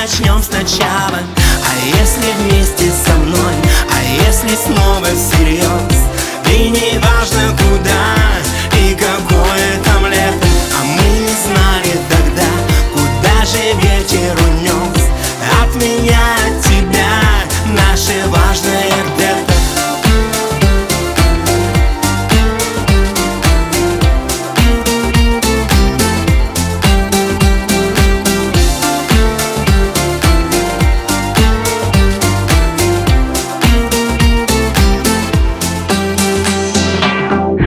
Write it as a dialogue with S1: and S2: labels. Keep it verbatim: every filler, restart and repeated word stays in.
S1: начнем сначала. А если вместе со мной, а если снова всерьез? И не важно, куда